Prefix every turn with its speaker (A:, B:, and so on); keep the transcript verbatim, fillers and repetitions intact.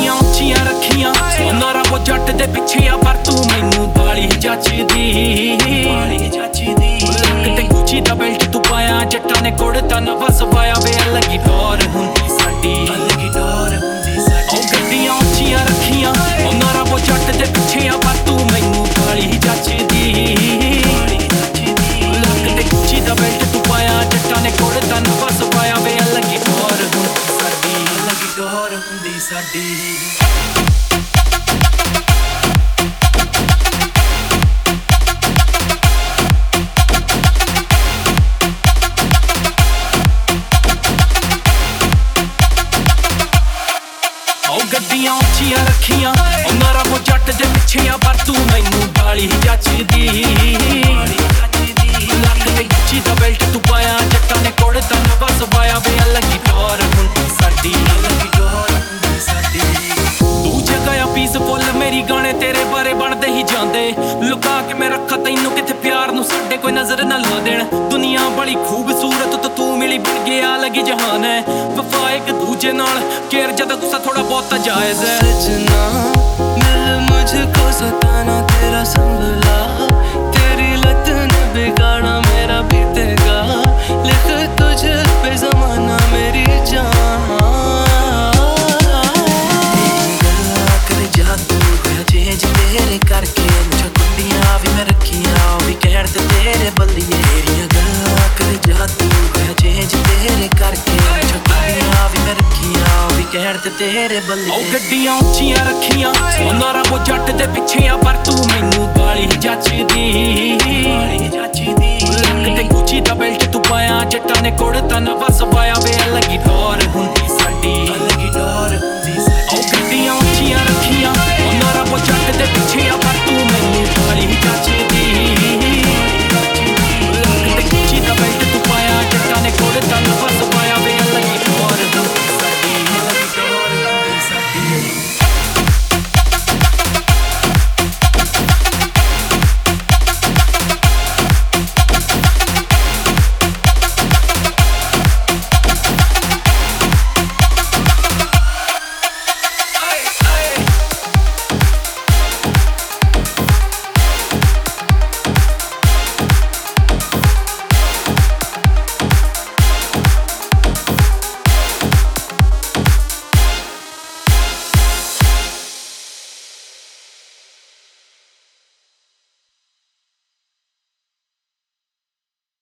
A: ਗੱਡੀਆਂ ਉੱਚੀਆਂ ਰੱਖੀਆਂ ਉਹਨਾਂ ਰੱਬ ਜੱਟ ਦੇ ਪਿੱਛੇ ਆ ਪਰ ਤੂੰ ਮੈਨੂੰ ਬਾਲੀ ਜੱਚਦੀ ਬਾਲੀ ਜੱਚਦੀ ਲੱਕ ਤੇ ਗੁੱਚੀ ਦਾ ਬੈਲਟ ਤੂੰ ਪਾਇਆ ਜੱਟਾਂ ਨੇ ਕੁੜਤਾ ਨਵਾਂ ਸਵਾਇਆ ਵੇ ਅਲੱਗੀ ਡੋਰ ਹੁੰਦੀ ਸਾਡੀ ਅਲੱਗੀ ਡੋਰ ਹੁੰਦੀ ਸਾਡੀ ਉਹ ਗੱਡੀਆਂ ਉੱਚੀਆਂ ਰੱਖੀਆਂ ਉਹਨਾਂ ਰੱਬ ਜੱਟ ਦੇ ਪਿੱਛੇ ਆ ਪਰ ਤੂੰ ਮੈਨੂੰ ਬਾਲੀ ਜੱਚਦੀ ਬਾਲੀ ਜੱਚਦੀ ਲੱਕ ਤੇ ਗੁੱਚੀ ਦਾ ਬੈਲਟ ਤੂੰ ਪਾਇਆ ਜੱਟਾਂ ਨੇ ਕੁੜਤਾ ਨਵਾਂ ਸਵਾਇਆ ਵੇ ਅਲੱਗੀ ਡੋਰ ਹੁੰਦੀ ਸਾਡੀ ਅਲੱਗੀ ਡੋਰ ਹੁੰਦੀ ਸਾਡੀ ਗੱਡੀਆਂ ਉੱਚੀਆਂ ਰੱਖੀਆਂ ਉਹਨਾਂ ਰੱਬ ਜੱਟ ਦੇ ਪਿੱਛੇ ਆ ਪਰ ਤੂੰ ਮੈਨੂੰ ਬਾਲੀ ਜੱਚਦੀ ਲੱਕ ਤੇ ਗੁੱਚੀ ਦਾ ਬੈਲਟ ਤੂੰ ਪਾਇਆ ਜੱਟਾਂ ਨੇ ਕੁੜਤਾ ਨਵਾਂ ਸਵਾਇਆ ਵੇ ਅਲੱਗੀ ਡੋਰ ਹੁੰਦੀ ਸਾਡੀ ਅਲੱਗੀ ਡੋਰ ਹੁੰਦੀ ਸਾਡੀ ਤੂੰ ਜਗ੍ਹਾ ਪੀਸ ਫੁੱਲ ਮੇਰੀ ਗਾਣੇ ਤੇਰੇ ਬਾਰੇ ਬਣਦੇ ਹੀ ਜਾਂਦੇ ਲੁਕਾ ਕੇ ਮੈਂ ਰੱਖਾਂ ਤੈਨੂੰ ਕਿਤੇ ਪਿਆਰ ਨੂੰ ਸਾਡੇ ਕੋਈ ਨਜ਼ਰ ਨਾ ਲਾ ਦੇਣ ਦੁਨੀਆ ਬੜੀ ਖੂਬਸੂਰਤ ਤੇ ਤੂੰ ਮਿਲੀ ਬਣ ਗਿਆ ਅਲੱਗ ਜਹਾਨ ਹੈ ਵਫਾ ਇੱਕ ਦੂਜੇ ਨਾਲ ਕੇਰ ਜਦ ਗੁੱਸਾ ਥੋੜਾ ਬਹੁਤ ਜਾਇਜ਼ ਹੈ
B: सजना मिल मुझको सताना तेरा संभला तेरी लत ने बिगाड़ा मेरा बीतेगा लिख तुझ पे जमाना मेरी जान
A: कर जा तू होया चेंज तेरे करके मुझे कुंडियां भी मैं रखियां भी कहर ते तेरे बल्लिए तेरियां गल्लां कर जा तू होया चेंज तेरे करके मुझे कुंडियां भी मैं रखियां भी कहर ते तेरे बल्लिए ਉਹ ਗੱਡੀਆਂ ਉੱਚੀਆਂ ਰੱਖੀਆਂ ਉਹਨਾਂ ਰੱਬ ਜੱਟ ਦੇ ਪਿੱਛੇ ਆ ਪਰ ਤੂੰ ਮੈਨੂੰ ਬਾਲੀ ਜੱਚਦੀ ਬਾਲੀ ਜੱਚਦੀ ਲੱਕ ਤੇ ਗੁੱਚੀ ਦਾ ਬੈਲਟ ਤੂੰ ਪਾਇਆ ਜੱਟਾਂ ਨੇ ਕੁੜਤਾ ਨਵਾਂ ਸਵਾਇਆ ਵੇ ਅਲੱਗੀ ਡੋਰ ਹੁੰਦੀ ਸਾਡੀ ਅਲੱਗੀ ਡੋਰ ਹੁੰਦੀ